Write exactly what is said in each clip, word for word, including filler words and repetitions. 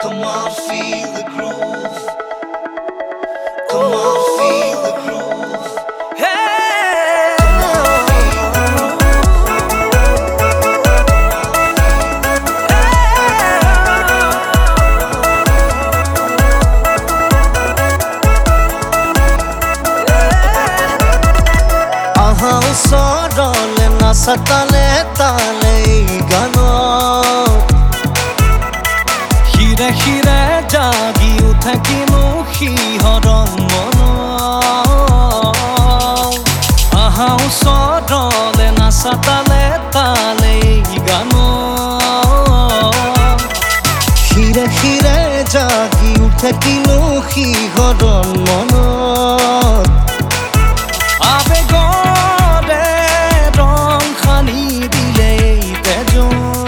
Come on, feel the groove. Come on, feel the groove. Hey, come on, feel the groove. Aha, usodole na satale tale gano. Hire hire jagi uthaki mukhi horon mono. Aha usodole na satale tale gano. Hire hire jagi uthaki mukhi horon mono. Abegore rong khani dile tejo.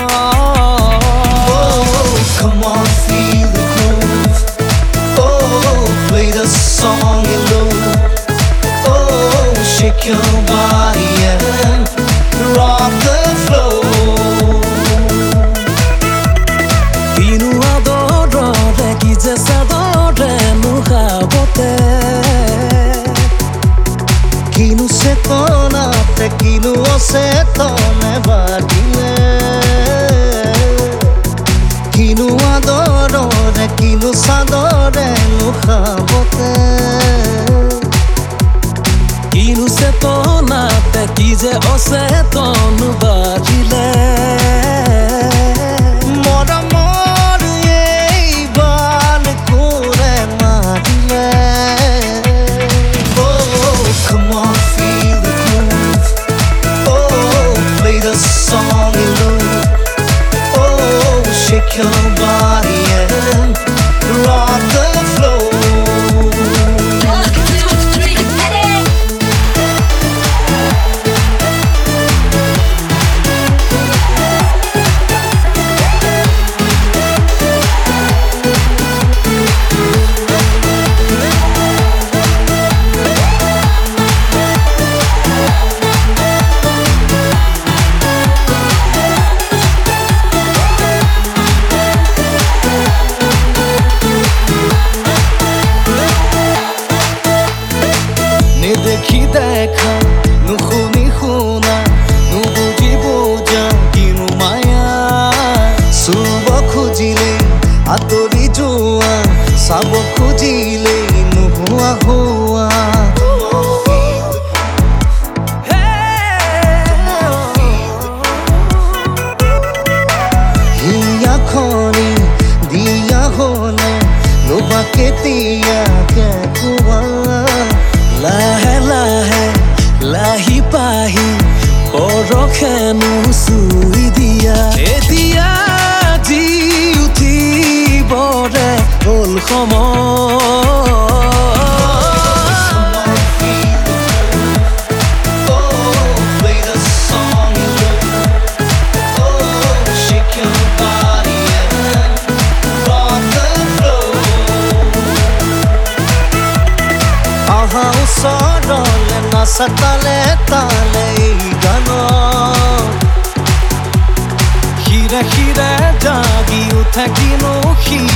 Come on, feel the groove. Oh, play the song in loop. Oh, shake your body and rock the floor. Kinu adoro re ki jaisa dore mukhabote. Kinu se tona te kinu se tone badile. Kinu adoro re kinu sadore mukhabote. Kinu se tona te kije ose tonu bajile. Mora mor ei bal kore marile. Oh, come on, feel the groove. Oh, play the song in loop. Shake your body and rock the floor. One, two, three, ready. Dekhi dekha, nu khuni khuna, nu buji buja, kinu maya. Suba khujile, atori jua, sabo khujile, nu hua hua. Hiya khoni, diya hone, nu baketiya ke kuwa. Lahe lahe lahi pahi orokhenu sui dia etia ji uthi bore hol khomo. Usodole na satale tale gano. Hire hire jagi uthaki mukhi